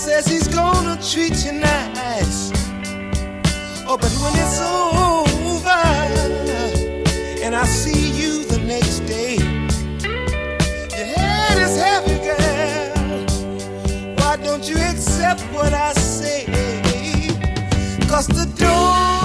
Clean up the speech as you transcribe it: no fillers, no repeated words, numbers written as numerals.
says he's gonna treat you nice. Oh, but when it's over and I see you the next day, your head is heavy, girl. Why don't you accept what I say? 'Cause the door